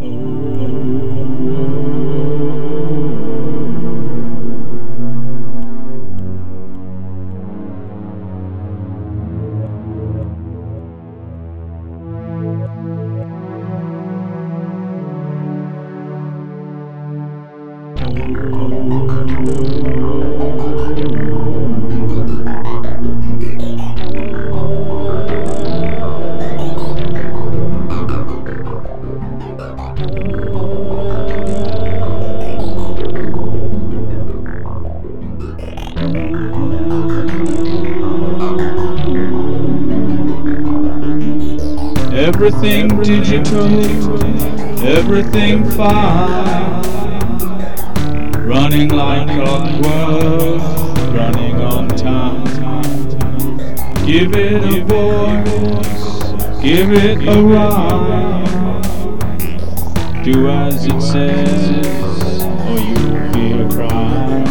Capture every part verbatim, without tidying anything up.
Everything digital, everything fine, running like clockwork, running on time. Give it a voice, give it a rhyme. Do as it says, or you'll feel a crime.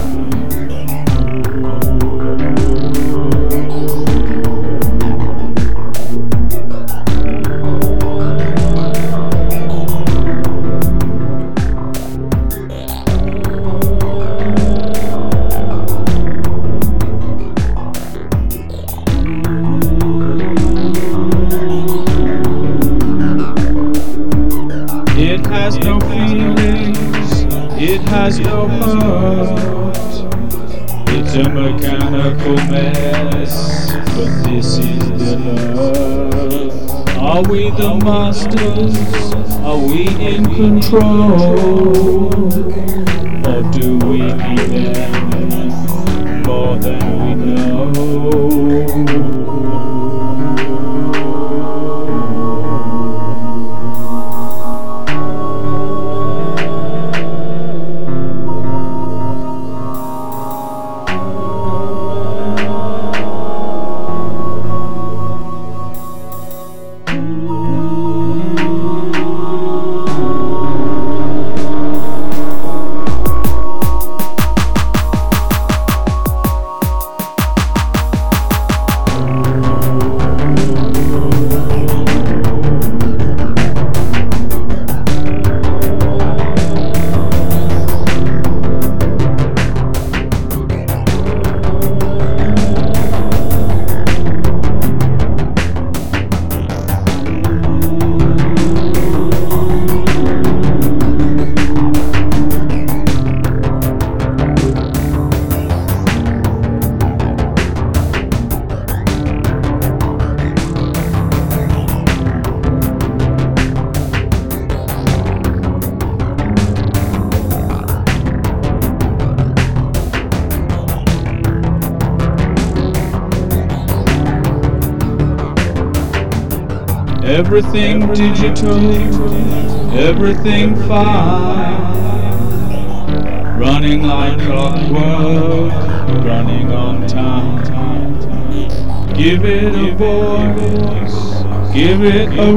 It has no feelings, it has no heart. It's a mechanical mess, but this is the love. Are we the masters? Are we in control? Or do we need them more than we know? Everything digital, everything fine, running like clockwork, running on time. Give it a voice, give it a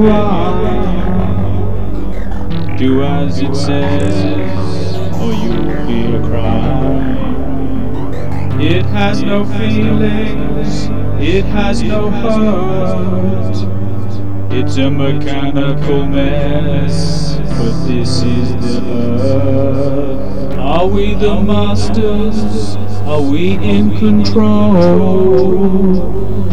rhyme. Do as it says, or you'll feel a crime. It has no feelings, it has no heart. It's a mechanical mess, but this is the earth. Are we the masters? Are we in control?